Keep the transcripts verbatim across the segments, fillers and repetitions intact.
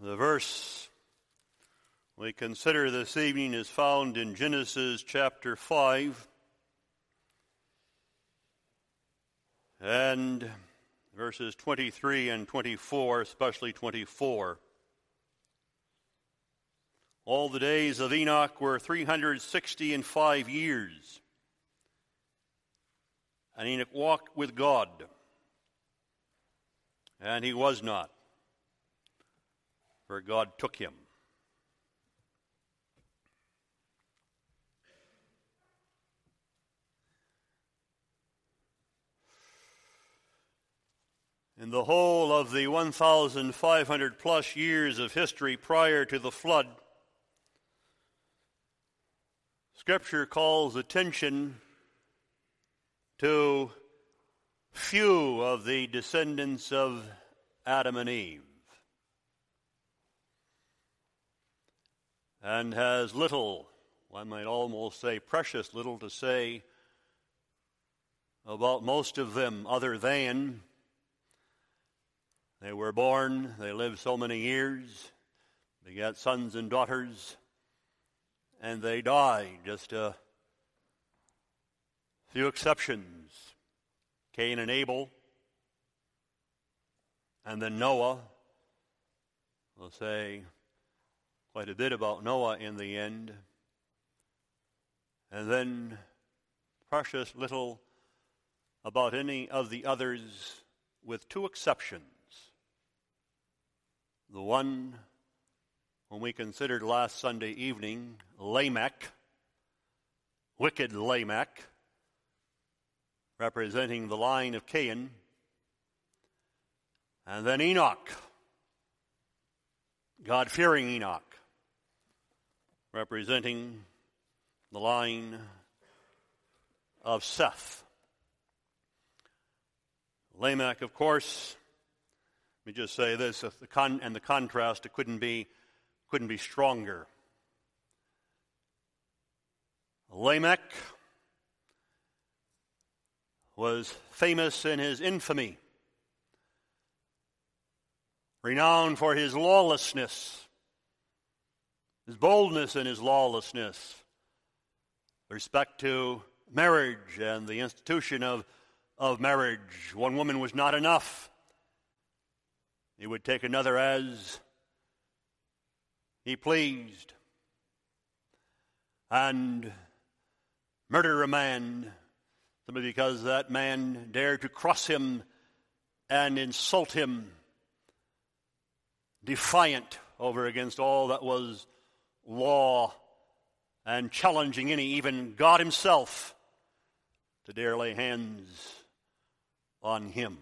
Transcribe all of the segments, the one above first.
The verse we consider this evening is found in Genesis chapter five and verses twenty-three and twenty-four, especially twenty-four. All the days of Enoch were three hundred sixty and five years, and Enoch walked with God, and he was not, for God took him. In the whole of the one thousand five hundred plus years of history prior to the flood, Scripture calls attention to few of the descendants of Adam and Eve, and has little, one might almost say precious little, to say about most of them other than they were born, they lived so many years, begat sons and daughters, and they died. Just a few exceptions. Cain and Abel, and then Noah. We'll say quite a bit about Noah in the end. And then precious little about any of the others, with two exceptions. The one, when we considered last Sunday evening, Lamech, wicked Lamech, representing the line of Cain, and then Enoch, God-fearing Enoch, representing the line of Seth. Lamech, of course, let me just say this, the con- and the contrast, it couldn't be, couldn't be stronger. Lamech was famous in his infamy, renowned for his lawlessness, his boldness in his lawlessness, with respect to marriage and the institution of, of marriage. One woman was not enough. He would take another as he pleased, and murder a man simply because that man dared to cross him and insult him, defiant over against all that was law, and challenging any, even God himself, to dare lay hands on him.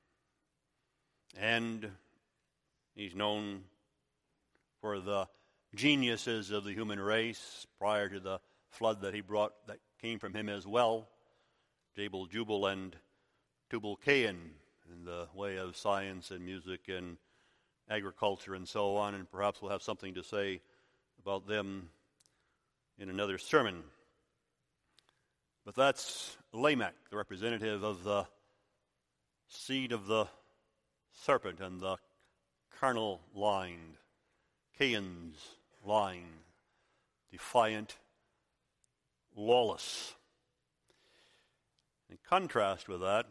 And he's known for the geniuses of the human race prior to the flood that he brought, that came from him as well. Jabal, Jubal, and Tubal-Cain in the way of science and music and agriculture and so on, and perhaps we'll have something to say about them in another sermon. But that's Lamech, the representative of the seed of the serpent and the carnal line, Cain's line, defiant, lawless. In contrast with that,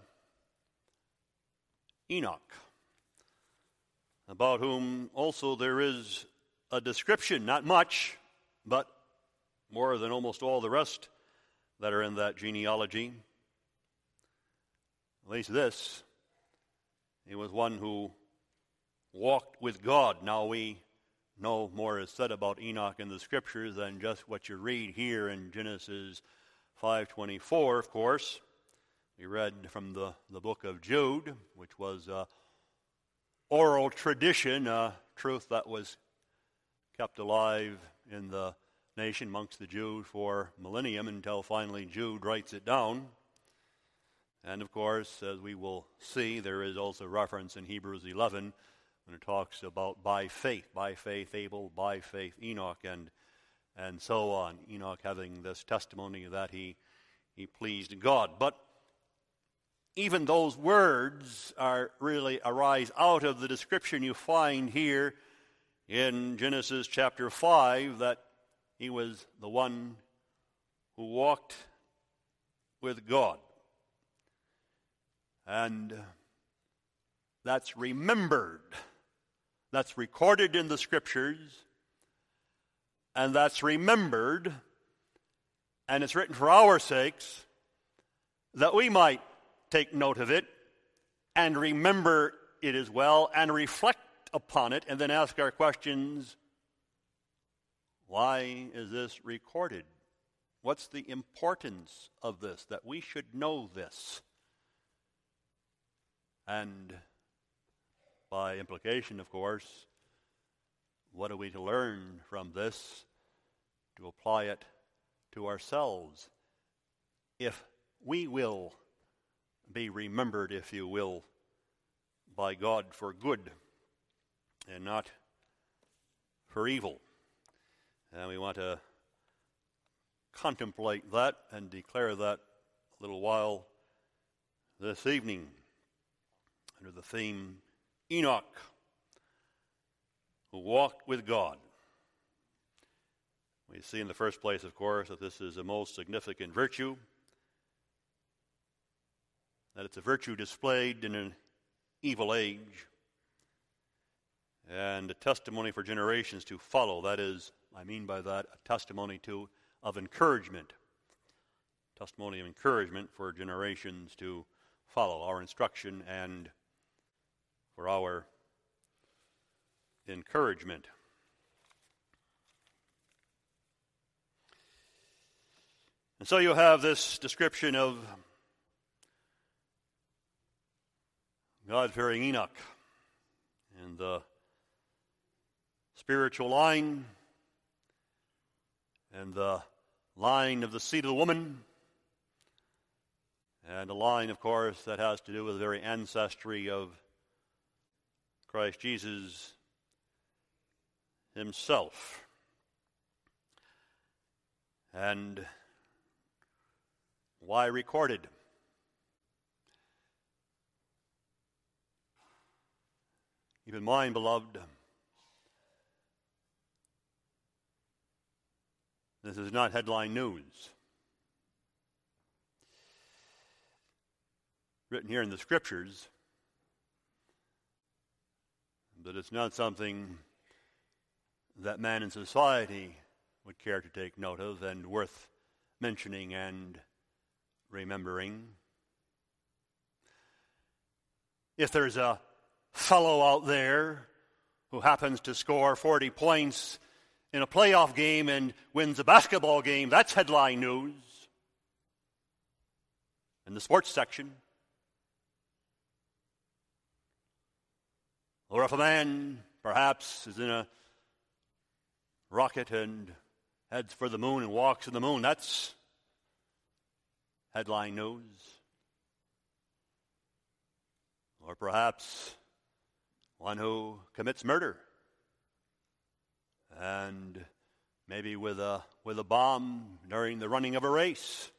Enoch, about whom also there is a description, not much, but more than almost all the rest that are in that genealogy. At least this, he was one who walked with God. Now we know more is said about Enoch in the Scriptures than just what you read here in Genesis five twenty-four, of course. We read from the, the book of Jude, which was a oral tradition, a truth that was kept alive in the nation amongst the Jews for millennium until finally Jude writes it down. And of course, as we will see, there is also reference in Hebrews eleven when it talks about by faith, by faith Abel, by faith Enoch, and and so on. Enoch having this testimony that he he pleased God. But even those words are really arise out of the description you find here in Genesis chapter five that he was the one who walked with God. And that's remembered. That's recorded in the Scriptures. And that's remembered. And it's written for our sakes, that we might take note of it and remember it as well and reflect upon it and then ask our questions, why is this recorded? What's the importance of this, that we should know this? And by implication, of course, what are we to learn from this to apply it to ourselves, if we will be remembered, if you will, by God for good and not for evil. And we want to contemplate that and declare that a little while this evening under the theme Enoch, who walked with God. We see in the first place, of course, that this is a most significant virtue, that it's a virtue displayed in an evil age, and a testimony for generations to follow. That is, I mean by that, a testimony to of encouragement, testimony of encouragement for generations to follow, our instruction and for our encouragement. And so you have this description of God-fearing Enoch in the spiritual line and the line of the seed of the woman, and a line, of course, that has to do with the very ancestry of Christ Jesus himself. And why recorded? Keep in mind, beloved, this is not headline news. Written here in the Scriptures, but it's not something that man in society would care to take note of and worth mentioning and remembering. If there's a fellow out there who happens to score forty points in a playoff game and wins a basketball game, that's headline news in the sports section. Or if a man perhaps is in a rocket and heads for the moon and walks in the moon, that's headline news. Or perhaps one who commits murder and maybe with a with a bomb during the running of a race,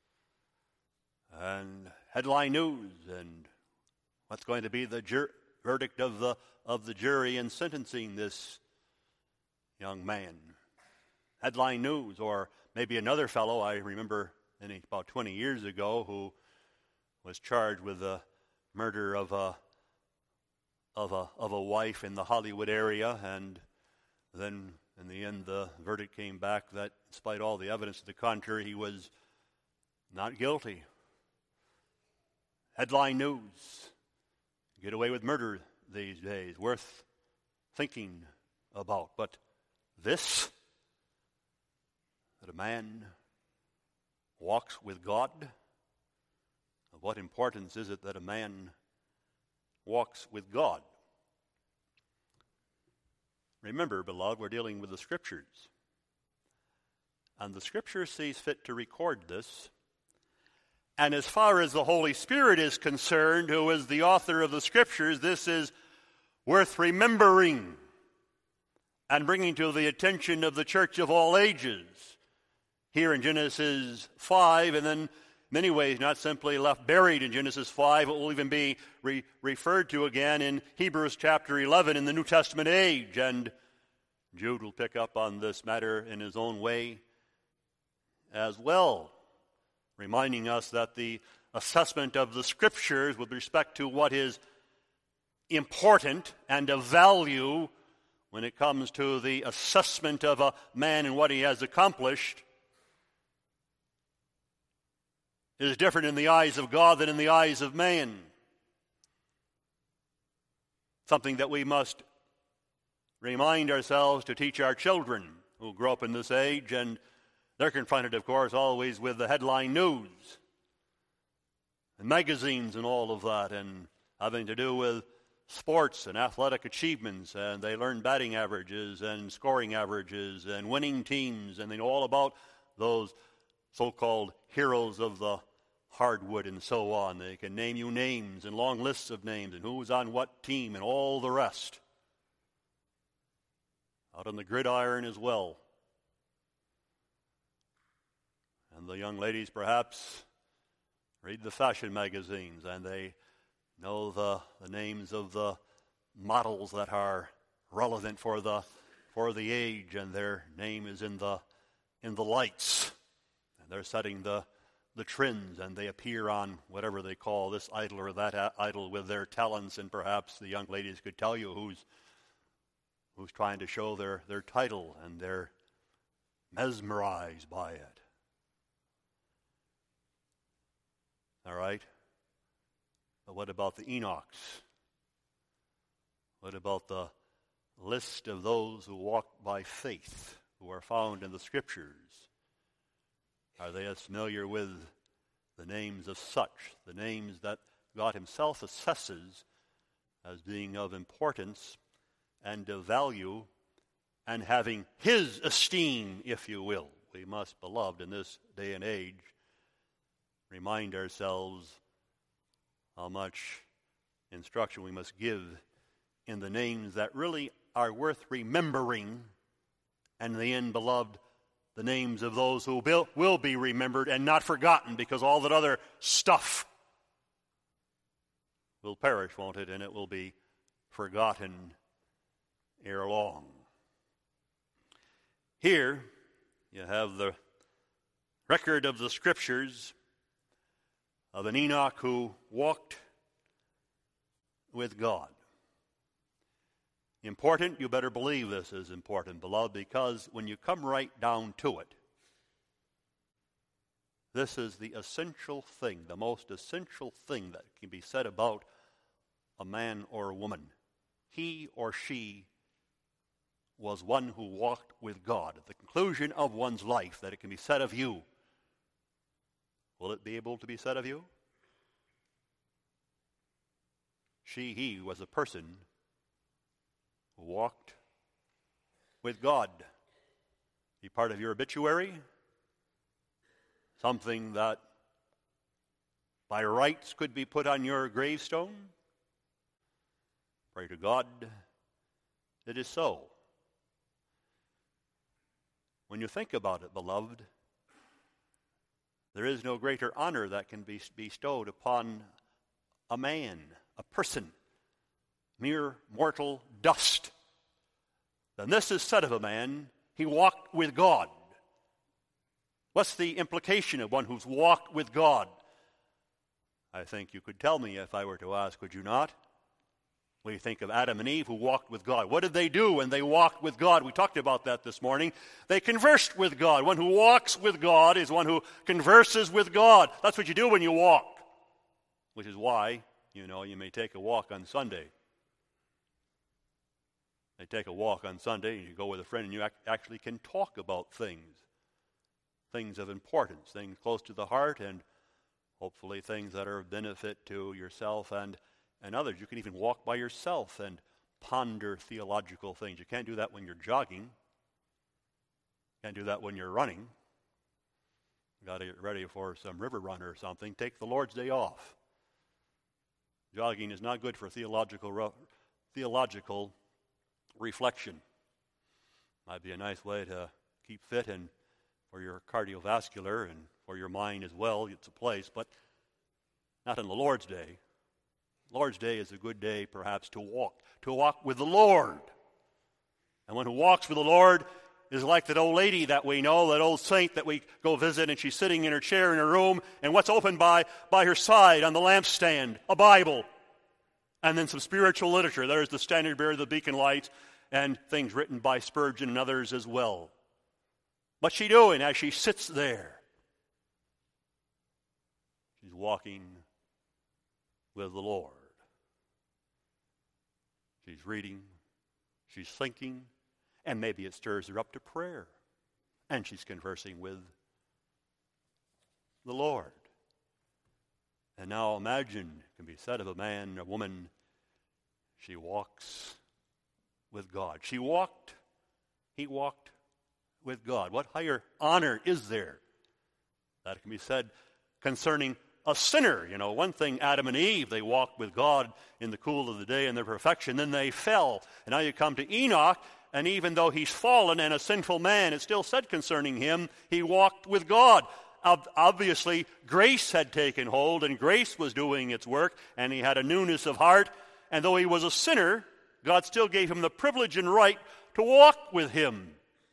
and headline news, and what's going to be the jur- verdict of the of the jury in sentencing this young man. Headline news. Or maybe another fellow, I remember about twenty years ago, who was charged with the murder of a of a of a wife in the Hollywood area, and then in the end the verdict came back that, despite all the evidence to the contrary, he was not guilty. Headline news. Get away with murder these days, worth thinking about. But this, that a man walks with God, of what importance is it that a man walks with God? Remember, beloved, we're dealing with the Scriptures. And the Scripture sees fit to record this. And as far as the Holy Spirit is concerned, who is the author of the Scriptures, this is worth remembering and bringing to the attention of the church of all ages. Here in Genesis five, and then in many ways not simply left buried in Genesis five, it will even be re- referred to again in Hebrews chapter eleven in the New Testament age. And Jude will pick up on this matter in his own way as well, reminding us that the assessment of the Scriptures with respect to what is important and of value when it comes to the assessment of a man and what he has accomplished is different in the eyes of God than in the eyes of man. Something that we must remind ourselves to teach our children who grow up in this age, and they're confronted, of course, always with the headline news and magazines and all of that, and having to do with sports and athletic achievements, and they learn batting averages and scoring averages and winning teams, and they know all about those so-called heroes of the hardwood and so on. They can name you names and long lists of names and who's on what team and all the rest. Out on the gridiron as well. And the young ladies perhaps read the fashion magazines and they know the, the names of the models that are relevant for the for the age, and their name is in the in the lights. And they're setting the the trends, and they appear on whatever they call this idol or that idol with their talents, and perhaps the young ladies could tell you who's who's trying to show their, their title, and they're mesmerized by it. All right? But what about the Enochs? What about the list of those who walked by faith, who are found in the Scriptures? Are they as familiar with the names of such, the names that God himself assesses as being of importance and of value and having his esteem, if you will? We must, beloved, in this day and age, remind ourselves how much instruction we must give in the names that really are worth remembering, and in the end, beloved, the names of those who will, will be remembered and not forgotten, because all that other stuff will perish, won't it? And it will be forgotten ere long. Here you have the record of the Scriptures of an Enoch who walked with God. Important, you better believe this is important, beloved, because when you come right down to it, this is the essential thing, the most essential thing that can be said about a man or a woman. He or she was one who walked with God. At the conclusion of one's life, that it can be said of you. Will it be able to be said of you? She, he was a person who walked with God. Be part of your obituary, something that by rights could be put on your gravestone. Pray to God it is so. When you think about it, beloved, there is no greater honor that can be bestowed upon a man, a person, mere mortal dust. Then this is said of a man, he walked with God. What's the implication of one who's walked with God? I think you could tell me if I were to ask, could you not? We think of Adam and Eve who walked with God. What did they do when they walked with God? We talked about that this morning. They conversed with God. One who walks with God is one who converses with God. That's what you do when you walk. Which is why, you know, you may take a walk on Sunday. You take a walk on Sunday and you go with a friend and you actually can talk about things. Things of importance, things close to the heart, and hopefully things that are of benefit to yourself and and others. You can even walk by yourself and ponder theological things. You can't do that when you're jogging. You can't do that when you're running. You got to get ready for some river run or something. Take the Lord's Day off. Jogging is not good for theological theological reflection. Might be a nice way to keep fit and for your cardiovascular and for your mind as well. It's a place, but not on the Lord's Day. Lord's Day is a good day perhaps to walk, to walk with the Lord. And one who walks with the Lord is like that old lady that we know, that old saint that we go visit, and she's sitting in her chair in her room, and what's open by, by her side on the lampstand? A Bible. And then some spiritual literature. There's the Standard Bearer, the Beacon Lights, and things written by Spurgeon and others as well. What's she doing as she sits there? She's walking with the Lord. She's reading, she's thinking, and maybe it stirs her up to prayer. And she's conversing with the Lord. And now imagine, it can be said of a man or woman, she walks with God. She walked, he walked with God. What higher honor is there? That can be said concerning a sinner. You know, one thing, Adam and Eve, they walked with God in the cool of the day in their perfection. Then they fell. And now you come to Enoch, and even though he's fallen and a sinful man, it's still said concerning him, he walked with God. Obviously, grace had taken hold, and grace was doing its work, and he had a newness of heart. And though he was a sinner, God still gave him the privilege and right to walk with him.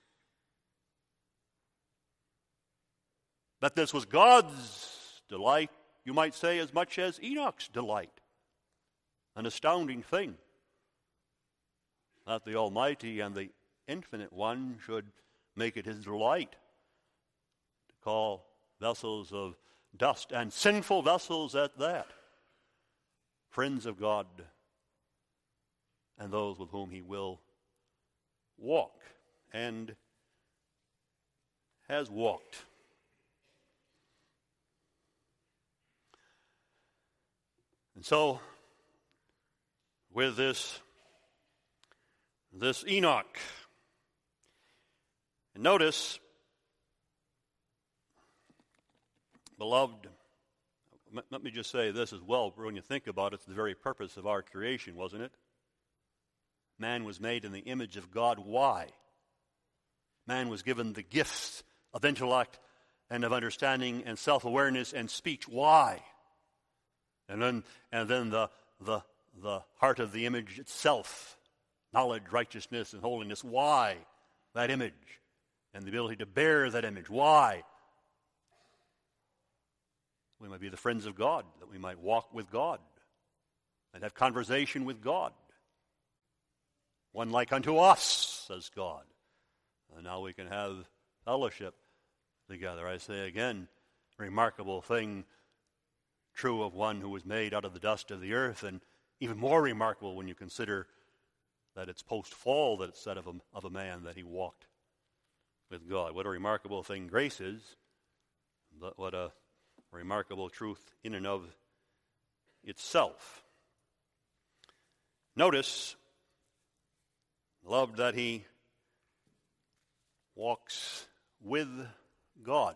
That this was God's delight, you might say, as much as Enoch's delight. An astounding thing that the Almighty and the Infinite One should make it his delight to call vessels of dust, and sinful vessels at that, friends of God, and those with whom he will walk, and has walked. And so, with this, this Enoch, and notice, beloved, let me just say this as well. When you think about it, it's the very purpose of our creation, wasn't it? Man was made in the image of God. Why? Man was given the gifts of intellect and of understanding and self-awareness and speech. Why? And then, and then the, the, the heart of the image itself, knowledge, righteousness, and holiness. Why? That image and the ability to bear that image. Why? We might be the friends of God, that we might walk with God and have conversation with God. One like unto us, says God. And now we can have fellowship together. I say again, remarkable thing, true of one who was made out of the dust of the earth, and even more remarkable when you consider that it's post-fall that it's said of a, of a man that he walked with God. What a remarkable thing grace is. What a remarkable truth in and of itself. Notice, loved, that he walks with God.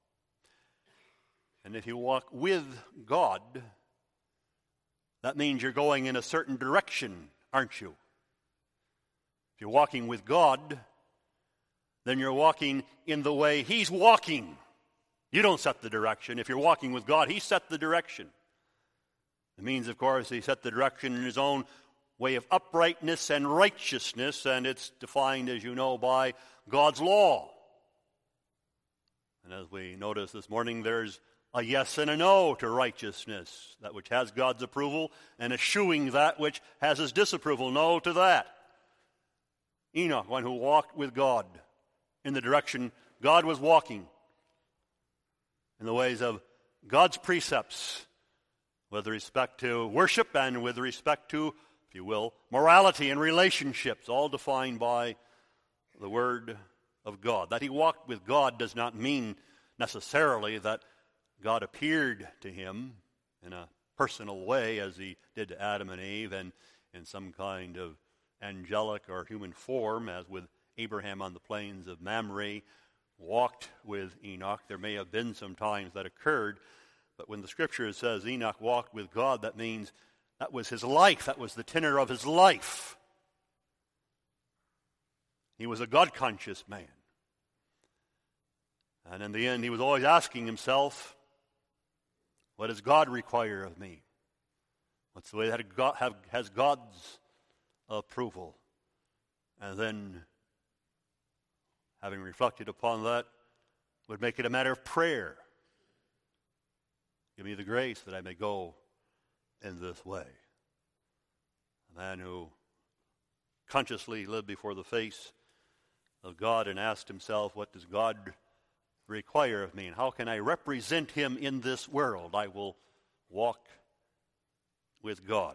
And if you walk with God, that means you're going in a certain direction, aren't you? If you're walking with God, then you're walking in the way he's walking. You don't set the direction. If you're walking with God, he set the direction. It means, of course, he set the direction in his own way of uprightness and righteousness, and it's defined, as you know, by God's law. And as we noticed this morning, there's a yes and a no to righteousness, that which has God's approval, and eschewing that which has his disapproval. No to that. Enoch, one who walked with God in the direction God was walking, in the ways of God's precepts, with respect to worship and with respect to, if you will, morality and relationships, all defined by the Word of God. That he walked with God does not mean necessarily that God appeared to him in a personal way as he did to Adam and Eve, and in some kind of angelic or human form, as with Abraham on the plains of Mamre, walked with Enoch. There may have been some times that occurred, but when the Scripture says Enoch walked with God, that means that was his life. That was the tenor of his life. He was a God-conscious man. And in the end, he was always asking himself, what does God require of me? What's the way that God have, has God's approval? and then, having reflected upon that, would make it a matter of prayer. Give me the grace that I may go in this way. A man who consciously lived before the face of God and asked himself, what does God require of me, and how can I represent him in this world? I will walk with God.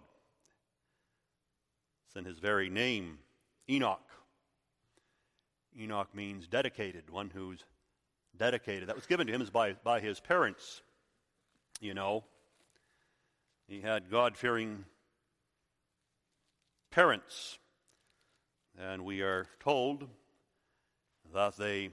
It's in his very name, Enoch. Enoch means dedicated, one who's dedicated. That was given to him by, by his parents, you know. He had God-fearing parents, and we are told that the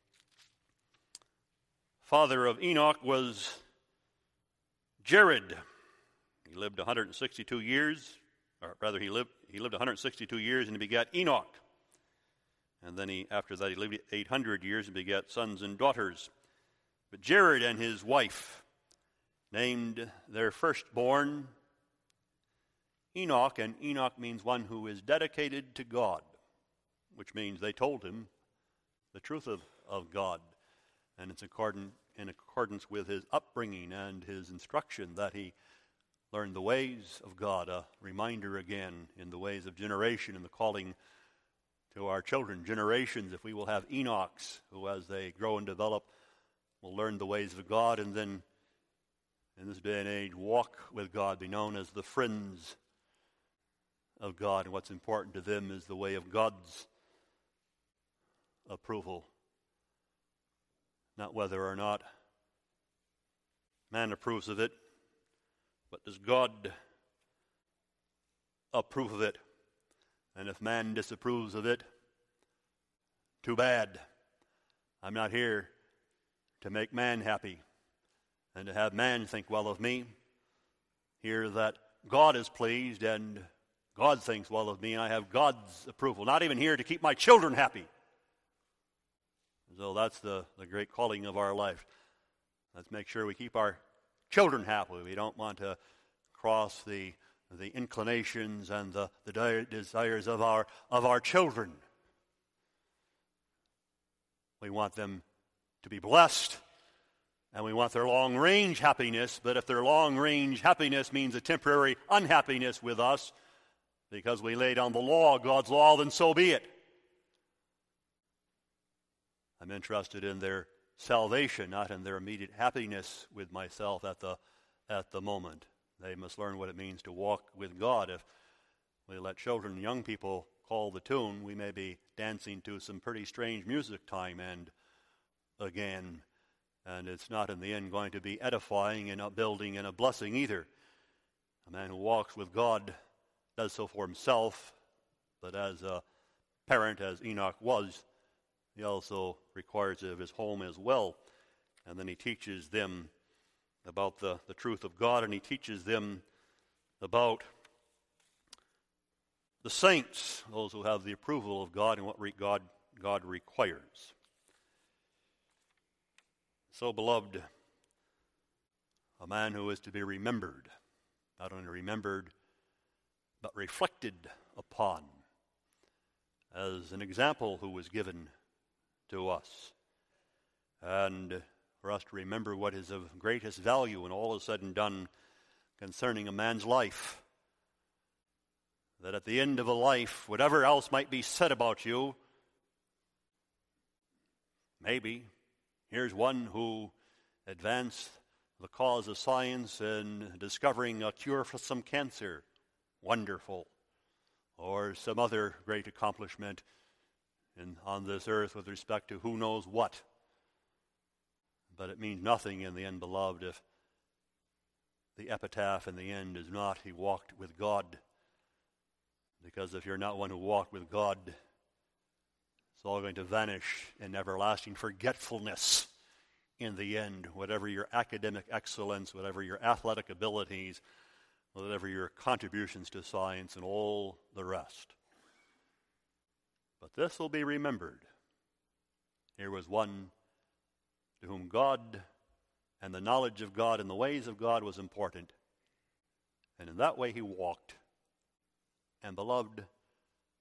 father of Enoch was Jared. He lived one hundred sixty-two years, or rather he lived he lived one hundred sixty-two years and he begat Enoch. And then he after that he lived eight hundred years and begat sons and daughters. But Jared and his wife named their firstborn Enoch, and Enoch means one who is dedicated to God, which means they told him the truth of, of God. And it's according, in accordance with his upbringing and his instruction that he learned the ways of God. A reminder again in the ways of generation and the calling to our children. Generations, if we will have Enochs who as they grow and develop will learn the ways of God, and then in this day and age walk with God, be known as the friends of God. And what's important to them is the way of God's approval. Not whether or not man approves of it, but does God approve of it? And if man disapproves of it, too bad. I'm not here to make man happy and to have man think well of me. Here that God is pleased and God thinks well of me and I have God's approval. Not even here to keep my children happy. So that's the, the great calling of our life. Let's make sure we keep our children happy. We don't want to cross the the inclinations and the, the desires of our of our children. We want them to be blessed, and we want their long-range happiness, but if their long-range happiness means a temporary unhappiness with us because we lay down the law, God's law, then so be it. I'm interested in their salvation, not in their immediate happiness with myself at the at the moment. They must learn what it means to walk with God. If we let children and young people call the tune, we may be dancing to some pretty strange music time and again, and it's not in the end going to be edifying and upbuilding and a blessing either. A man who walks with God does so for himself, but as a parent, as Enoch was, he also requires it of his home as well. And then he teaches them about the, the truth of God, and he teaches them about the saints, those who have the approval of God and what re- God, God requires. So, beloved, a man who is to be remembered, not only remembered, but reflected upon, as an example who was given to us. And for us to remember what is of greatest value when all is said and done concerning a man's life. That at the end of a life, whatever else might be said about you, maybe here's one who advanced the cause of science in discovering a cure for some cancer. Wonderful. Or some other great accomplishment in, on this earth with respect to who knows what. But it means nothing in the end, beloved, if the epitaph in the end is not, he walked with God. Because if you're not one who walked with God, it's all going to vanish in everlasting forgetfulness in the end. Whatever your academic excellence, whatever your athletic abilities, whatever your contributions to science and all the rest. But this will be remembered. Here was one to whom God and the knowledge of God and the ways of God was important. And in that way he walked. And beloved,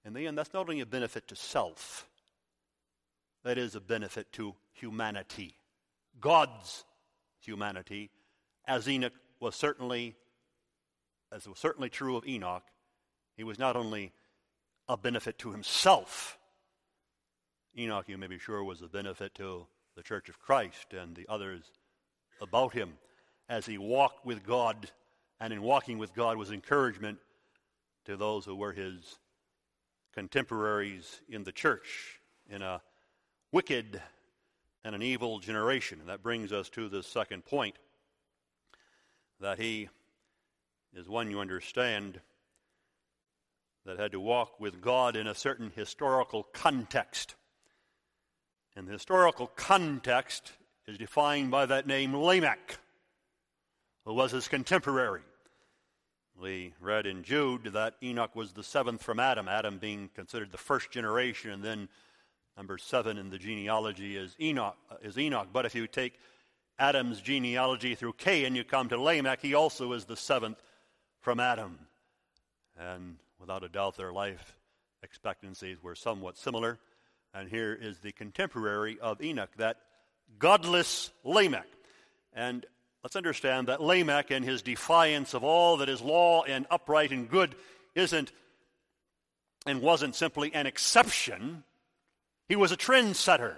In the end, that's not only a benefit to self, that is a benefit to humanity. God's humanity, as Enoch was certainly, as was certainly true of Enoch, he was not only a benefit to himself. Enoch, you may be sure, was a benefit to the Church of Christ and the others about him as he walked with God, and in walking with God was encouragement to those who were his contemporaries in the church in a wicked and an evil generation. And that brings us to the second point, that he is one, you understand, that had to walk with God in a certain historical context. And the historical context is defined by that name Lamech, who was his contemporary. We read in Jude that Enoch was the seventh from Adam, Adam being considered the first generation, and then number seven in the genealogy is Enoch. Uh, is Enoch. But if you take Adam's genealogy through Cain, you come to Lamech. He also is the seventh from Adam. And without a doubt, their life expectancies were somewhat similar. And here is the contemporary of Enoch, that godless Lamech. And let's understand that Lamech, in his defiance of all that is law and upright and good, isn't and wasn't simply an exception. He was a trendsetter.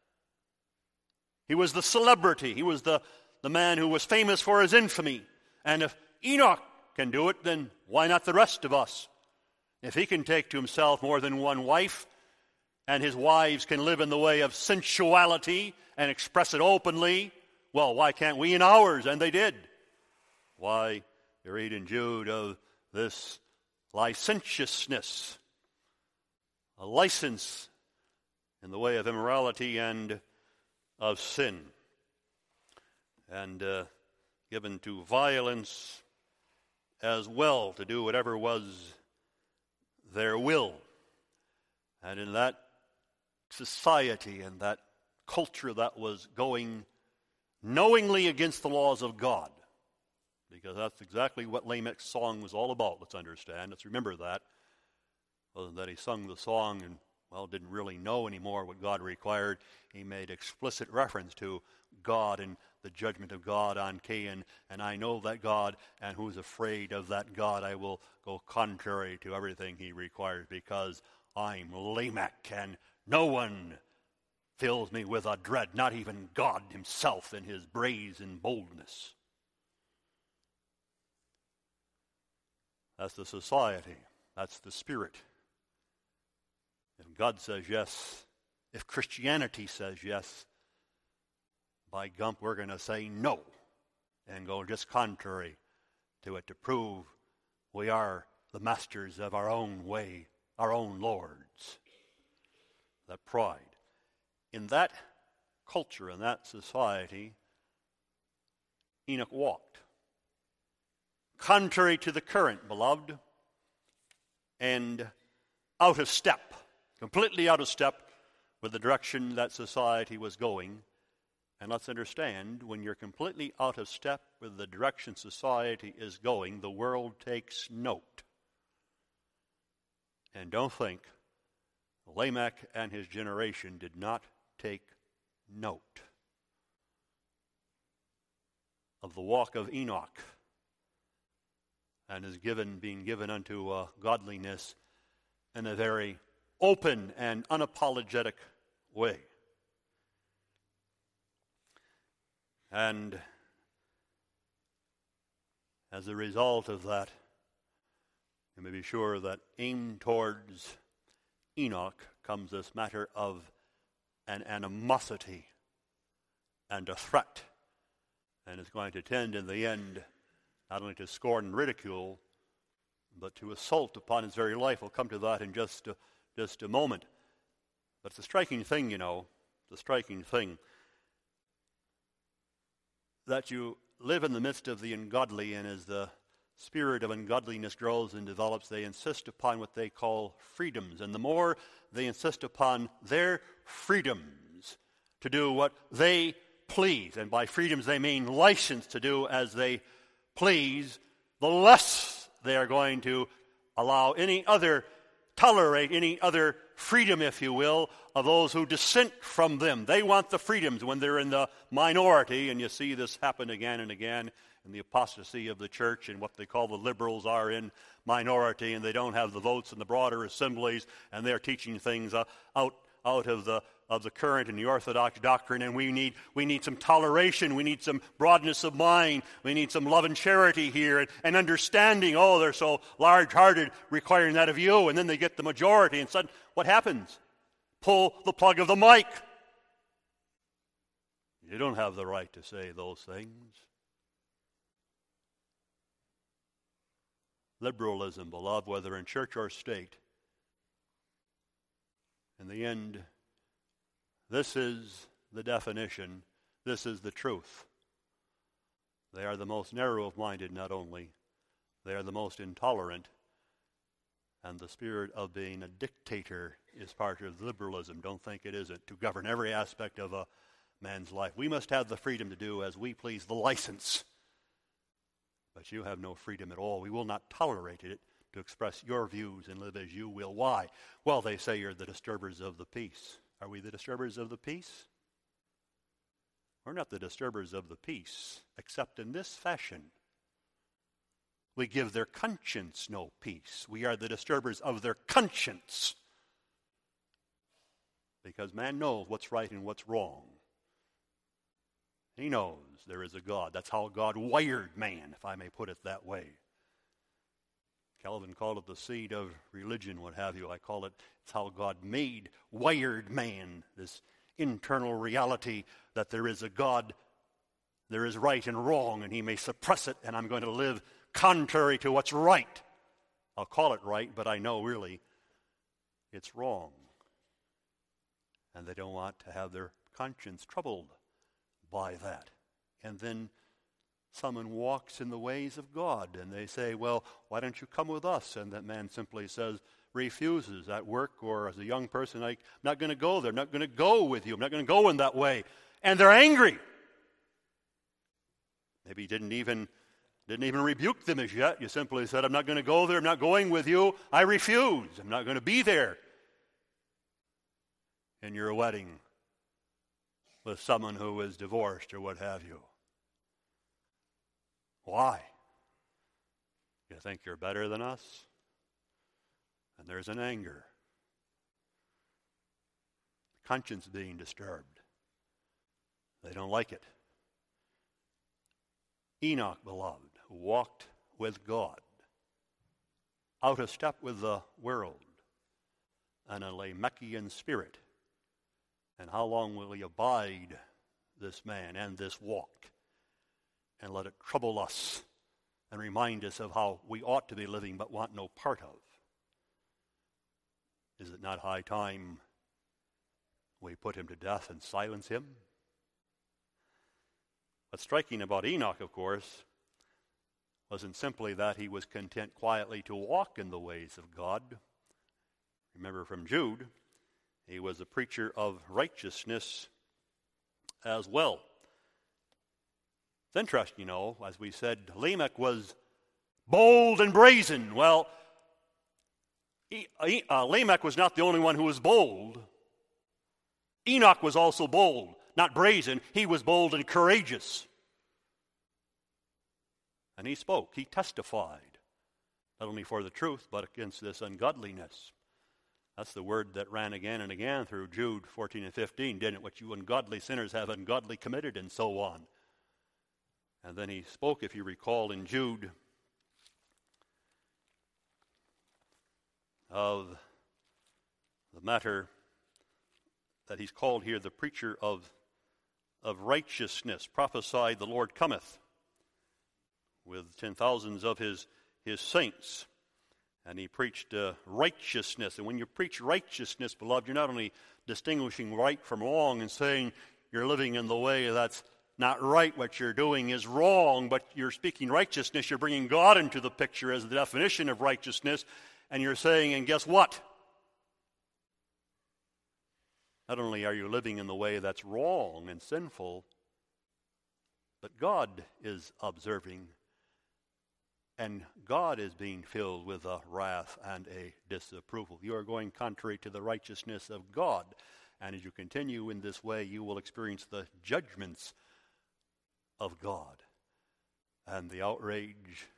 He was the celebrity. He was the, the man who was famous for his infamy. And if Enoch can do it, then why not the rest of us? If he can take to himself more than one wife, and his wives can live in the way of sensuality and express it openly, well, why can't we in ours? And they did. Why, you read in Jude of this licentiousness, a license in the way of immorality and of sin, and uh, given to violence as well, to do whatever was their will. And in that society and that culture that was going knowingly against the laws of God, because that's exactly what Lamech's song was all about, let's understand. Let's remember that. Other than that he sung the song and, well, didn't really know anymore what God required. He made explicit reference to God and the judgment of God on Cain. And I know that God, and who's afraid of that God, I will go contrary to everything he requires, because I'm Lamech, and no one fills me with a dread, not even God himself in his brazen boldness. That's the society. That's the spirit. If God says yes, if Christianity says yes, by gump, we're going to say no and go just contrary to it to prove we are the masters of our own way, our own lords. That pride. In that culture, in that society, Enoch walked contrary to the current, beloved, and out of step, completely out of step with the direction that society was going. And let's understand, when you're completely out of step with the direction society is going, the world takes note. And don't think Lamech and his generation did not take note of the walk of Enoch, and is given, being given unto uh, godliness in a very open and unapologetic way. And as a result of that, you may be sure that aimed towards Enoch comes this matter of an animosity and a threat, and is going to tend in the end not only to scorn and ridicule, but to assault upon his very life. We'll come to that in just a, just a moment. But it's a striking thing, you know, it's a striking thing that you live in the midst of the ungodly, and as the spirit of ungodliness grows and develops, they insist upon what they call freedoms. And the more they insist upon their freedoms to do what they please, and by freedoms they mean license to do as they please, the less they are going to allow any other tolerate any other freedom, if you will, of those who dissent from them. They want the freedoms when they're in the minority, and you see this happen again and again in the apostasy of the church, and what they call the liberals are in minority, and they don't have the votes in the broader assemblies, and they're teaching things uh, out out of the of the current and the orthodox doctrine, and we need we need some toleration, we need some broadness of mind, we need some love and charity here, and, and understanding. Oh, they're so large-hearted, requiring that of you, and then they get the majority, and suddenly, what happens? Pull the plug of the mic. You don't have the right to say those things. Liberalism, beloved, whether in church or state, in the end, this is the definition. This is the truth. They are the most narrow-minded, not only. They are the most intolerant. And the spirit of being a dictator is part of liberalism. Don't think it isn't. To govern every aspect of a man's life. We must have the freedom to do as we please, the license. But you have no freedom at all. We will not tolerate it to express your views and live as you will. Why? Well, they say you're the disturbers of the peace. Are we the disturbers of the peace? We're not the disturbers of the peace, except in this fashion. We give their conscience no peace. We are the disturbers of their conscience. Because man knows what's right and what's wrong. He knows there is a God. That's how God wired man, if I may put it that way. Calvin called it the seed of religion, what have you. I call it, it's how God made, wired man, this internal reality that there is a God, there is right and wrong, and he may suppress it, and I'm going to live contrary to what's right. I'll call it right, but I know really it's wrong. And they don't want to have their conscience troubled by that. And then someone walks in the ways of God, and they say, well, why don't you come with us? And that man simply says, refuses at work or as a young person, I'm not going to go there, I'm not going to go with you, I'm not going to go in that way. And they're angry. Maybe you didn't even, didn't even rebuke them as yet. You simply said, I'm not going to go there, I'm not going with you, I refuse, I'm not going to be there in your wedding with someone who is divorced or what have you. Why? You think you're better than us? And there's an anger. Conscience being disturbed. They don't like it. Enoch, beloved, who walked with God, out of step with the world, and a Lamech-ian spirit. And how long will he abide, this man, and this walk? And let it trouble us and remind us of how we ought to be living but want no part of. Is it not high time we put him to death and silence him? What's striking about Enoch, of course, wasn't simply that he was content quietly to walk in the ways of God. Remember from Jude, he was a preacher of righteousness as well. It's interesting, you know, as we said, Lamech was bold and brazen. Well, he, he, uh, Lamech was not the only one who was bold. Enoch was also bold, not brazen. He was bold and courageous. And he spoke, he testified, not only for the truth, but against this ungodliness. That's the word that ran again and again through Jude fourteen and fifteen, didn't it? What you ungodly sinners have ungodly committed, and so on. And then he spoke, if you recall, in Jude of the matter that he's called here the preacher of, of righteousness, prophesied the Lord cometh with ten thousands of his, his saints. And he preached uh, righteousness. And when you preach righteousness, beloved, you're not only distinguishing right from wrong and saying you're living in the way that's not right, what you're doing is wrong, but you're speaking righteousness. You're bringing God into the picture as the definition of righteousness. And you're saying, and guess what? Not only are you living in the way that's wrong and sinful, but God is observing. and God is being filled with a wrath and a disapproval. You are going contrary to the righteousness of God. And as you continue in this way, you will experience the judgments of God. And the outrage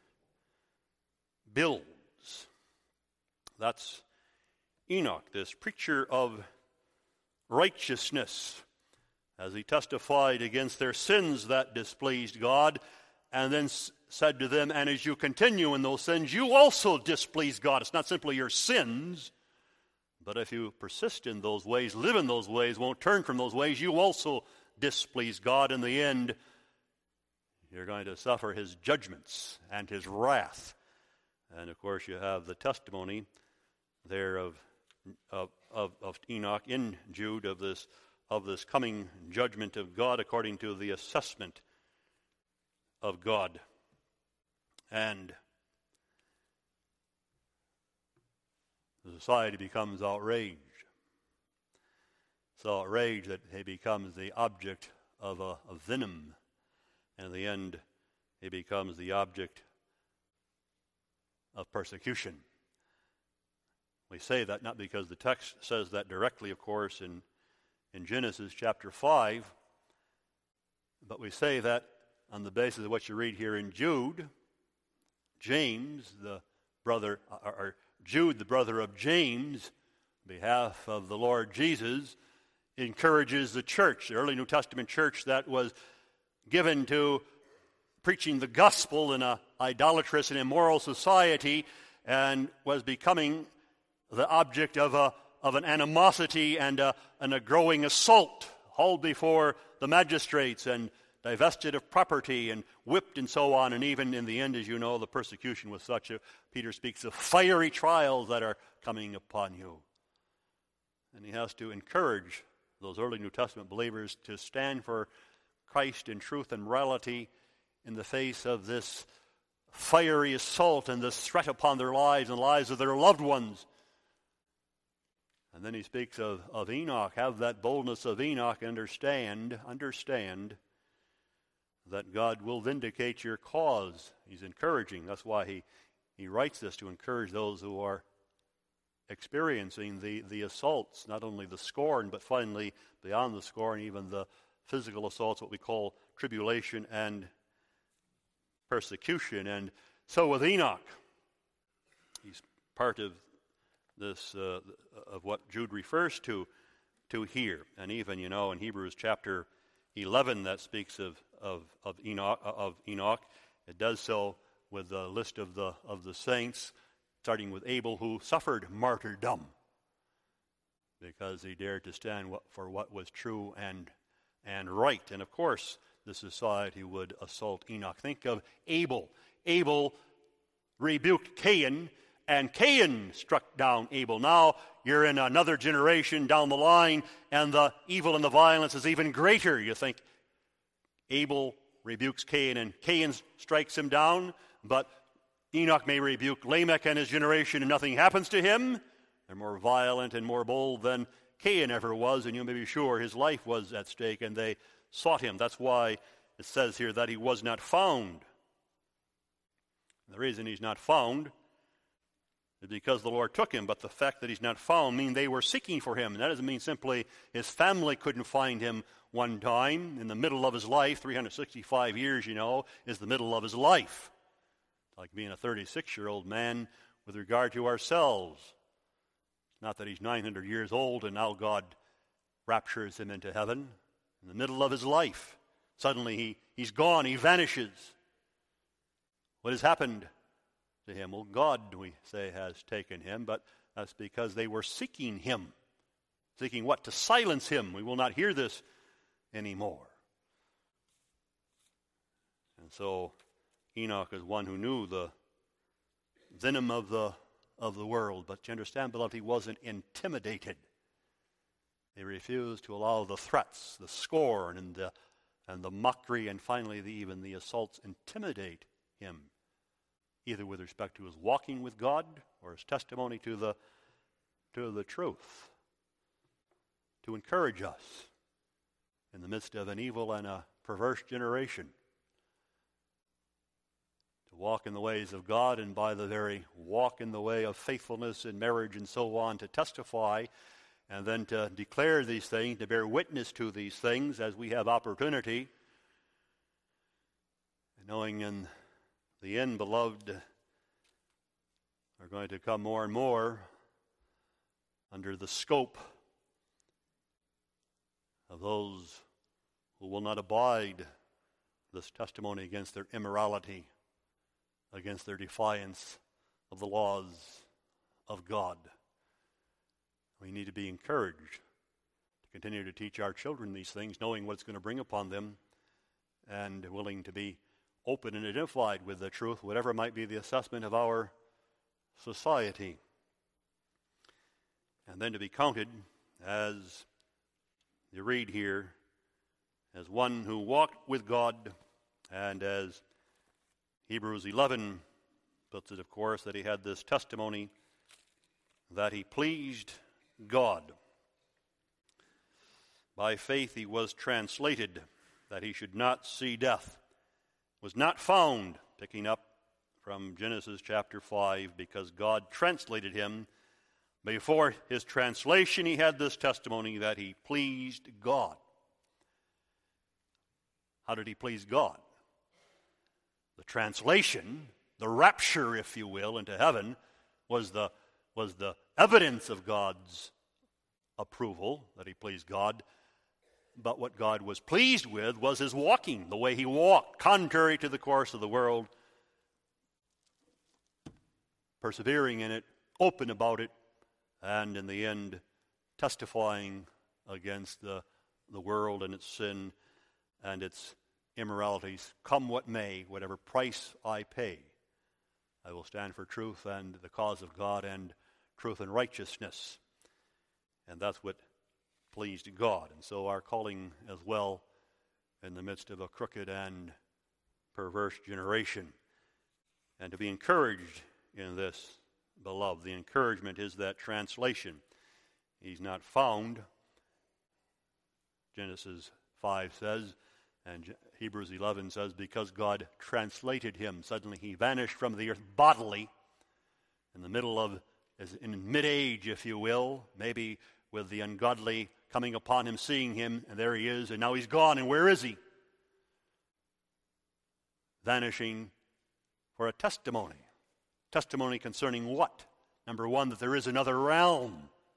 builds. That's Enoch, this preacher of righteousness, as he testified against their sins that displeased God, and then s- said to them, and as you continue in those sins, you also displease God. It's not simply your sins, but if you persist in those ways, live in those ways, won't turn from those ways, you also displease God. In the end, you're going to suffer his judgments and his wrath. And of course, you have the testimony there of of, of, of Enoch in Jude of this of this coming judgment of God according to the assessment of God. And the society becomes outraged. So outraged that he becomes the object of a, a venom. And in the end, he becomes the object of persecution. We say that not because the text says that directly, of course, in, in Genesis chapter five, but we say that on the basis of what you read here in Jude. James, the brother, or, or Jude, the brother of James, on behalf of the Lord Jesus, encourages the church, the early New Testament church that was given to preaching the gospel in an idolatrous and immoral society and was becoming the object of a of an animosity and a, and a growing assault, hauled before the magistrates and divested of property and whipped and so on. And even in the end, as you know, the persecution was such that Peter speaks of fiery trials that are coming upon you. And he has to encourage those early New Testament believers to stand for Christ in truth and morality in the face of this fiery assault and this threat upon their lives and the lives of their loved ones. And then he speaks of, of Enoch. Have that boldness of Enoch. Understand, understand that God will vindicate your cause. He's encouraging. That's why he, he writes this, to encourage those who are experiencing the, the assaults, not only the scorn, but finally beyond the scorn, even the physical assaults, what we call tribulation and persecution. And so with Enoch, he's part of this, uh, of what Jude refers to, to here. And even, you know, in Hebrews chapter eleven, that speaks of, of, of Enoch, of Enoch. It does so with the list of the, of the saints, starting with Abel, who suffered martyrdom because he dared to stand for what was true and, and right. And of course, the society would assault Enoch. Think of Abel. Abel rebuked Cain, and Cain struck down Abel. Now you're in another generation down the line, and the evil and the violence is even greater. You think Abel rebukes Cain, and Cain strikes him down, but Enoch may rebuke Lamech and his generation, and nothing happens to him. They're more violent and more bold than Cain ever was, and you may be sure his life was at stake, and they sought him. That's why it says here that he was not found. And the reason he's not found is because the Lord took him, but the fact that he's not found means they were seeking for him. And that doesn't mean simply his family couldn't find him one time. In the middle of his life, three hundred sixty-five years, you know, is the middle of his life. It's like being a thirty-six-year-old man with regard to ourselves. Not that he's nine hundred years old and now God raptures him into heaven. In the middle of his life, suddenly he, he's gone, he vanishes. What has happened to him? Well, God, we say, has taken him, but that's because they were seeking him. Seeking what? To silence him. We will not hear this anymore. And so Enoch is one who knew the venom of the of the world, but you understand, beloved, he wasn't intimidated. He refused to allow the threats, the scorn, and the and the mockery, and finally the, even the assaults intimidate him, either with respect to his walking with God or his testimony to the to the truth, to encourage us in the midst of an evil and a perverse generation, to walk in the ways of God, and by the very walk in the way of faithfulness in marriage and so on, to testify and then to declare these things, to bear witness to these things as we have opportunity, knowing in the end, beloved, are going to come more and more under the scope of those who will not abide this testimony against their immorality, against their defiance of the laws of God. We need to be encouraged to continue to teach our children these things, knowing what it's going to bring upon them, and willing to be open and identified with the truth, whatever might be the assessment of our society. And then to be counted, as you read here, as one who walked with God, and as Hebrews eleven puts it, of course, that he had this testimony that he pleased God. By faith he was translated, that he should not see death. Was not found, picking up from Genesis chapter five, because God translated him. Before his translation, he had this testimony that he pleased God. How did he please God? The translation, the rapture, if you will, into heaven, was the, was the evidence of God's approval, that he pleased God. But what God was pleased with was his walking, the way he walked, contrary to the course of the world, persevering in it, open about it, and in the end, testifying against the, the world and its sin and its immoralities. Come what may, whatever price I pay, I will stand for truth and the cause of God and truth and righteousness. And that's what pleased God. And so our calling as well, in the midst of a crooked and perverse generation. And to be encouraged in this, beloved, the encouragement is that translation. He's not found, Genesis five says, and Hebrews eleven says, because God translated him. Suddenly he vanished from the earth bodily, in the middle of, as in mid-age, if you will, maybe with the ungodly coming upon him, seeing him, and there he is, and now he's gone, and where is he? Vanishing for a testimony. Testimony concerning what? Number one, that there is another realm.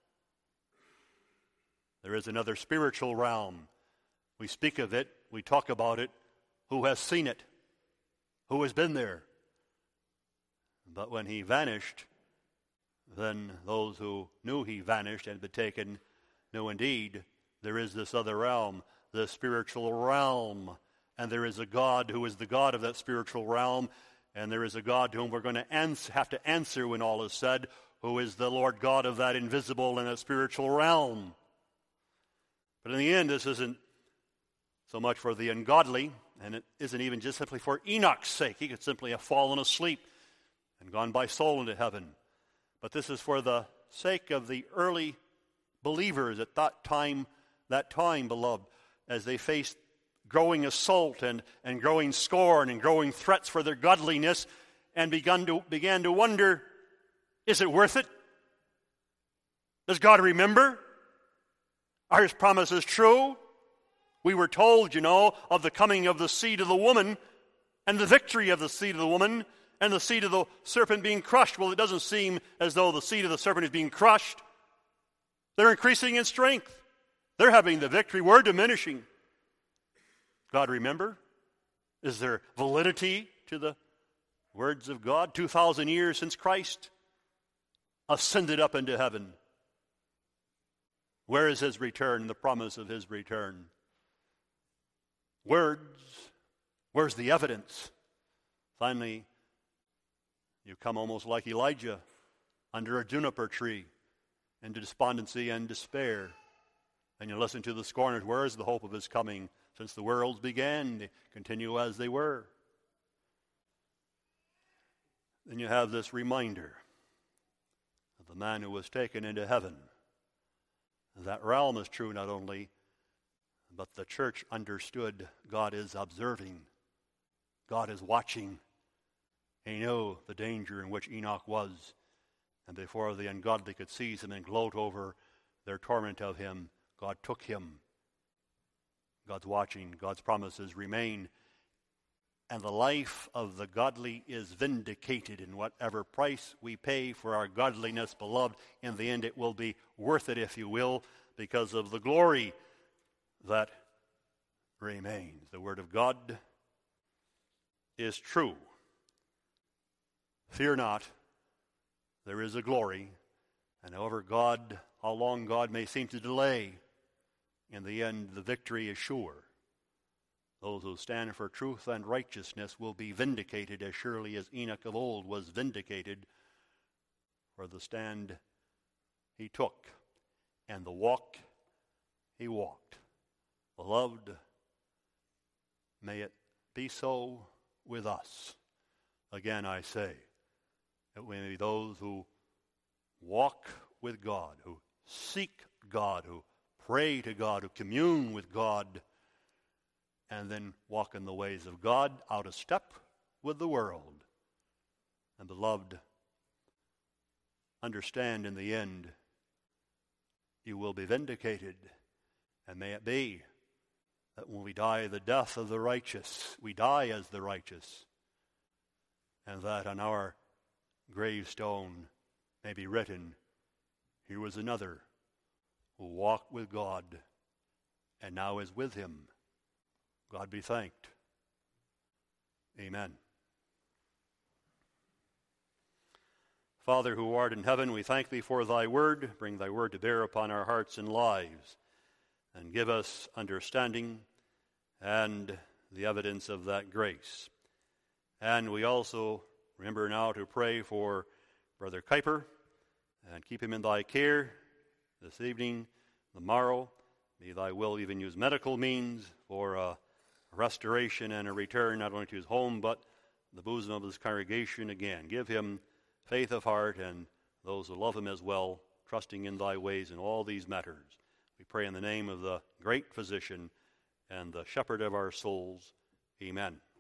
There is another spiritual realm. We speak of it, we talk about it. Who has seen it? Who has been there? But when he vanished, then those who knew he vanished and had been taken knew indeed there is this other realm, the spiritual realm. And there is a God who is the God of that spiritual realm. And there is a God to whom we're going to ans- have to answer when all is said, who is the Lord God of that invisible and that spiritual realm. But in the end, this isn't so much for the ungodly, and it isn't even just simply for Enoch's sake. He could simply have fallen asleep and gone by soul into heaven. But this is for the sake of the early believers at that time, that time, beloved, as they faced growing assault and, and growing scorn and growing threats for their godliness, and begun to, began to wonder, is it worth it? Does God remember? Are his promises true? We were told, you know, of the coming of the seed of the woman and the victory of the seed of the woman and the seed of the serpent being crushed. Well, it doesn't seem as though the seed of the serpent is being crushed. They're increasing in strength. They're having the victory. We're diminishing. God remember? Is there validity to the words of God? Two thousand years since Christ ascended up into heaven. Where is his return, the promise of his return? Words. Where's the evidence? Finally, you come almost like Elijah under a juniper tree into despondency and despair. And you listen to the scorners. Where is the hope of his coming? Since the worlds began, they continue as they were. Then you have this reminder of the man who was taken into heaven. That realm is true not only, but the church understood God is observing. God is watching. He knew the danger in which Enoch was, and before the ungodly could seize him and gloat over their torment of him, God took him. God's watching, God's promises remain, and the life of the godly is vindicated. In whatever price we pay for our godliness, beloved, in the end it will be worth it, if you will, because of the glory that remains. The Word of God is true. Fear not, there is a glory, and however God, how long God may seem to delay, in the end the victory is sure. Those who stand for truth and righteousness will be vindicated as surely as Enoch of old was vindicated for the stand he took and the walk he walked. Beloved, may it be so with us. Again, I say, that we may be those who walk with God, who seek God, who pray to God, who commune with God, and then walk in the ways of God, out of step with the world. And beloved, understand in the end, you will be vindicated, and may it be that when we die the death of the righteous, we die as the righteous, and that on our gravestone may be written, here was another who walked with God and now is with him. God be thanked. Amen. Father who art in heaven, we thank thee for thy word. Bring thy word to bear upon our hearts and lives, and give us understanding and the evidence of that grace. And we also remember now to pray for Brother Kuiper and keep him in thy care this evening, the morrow. May thy will even use medical means for a restoration and a return not only to his home but the bosom of his congregation again. Give him faith of heart and those who love him as well, trusting in thy ways in all these matters. We pray in the name of the great physician and the shepherd of our souls. Amen.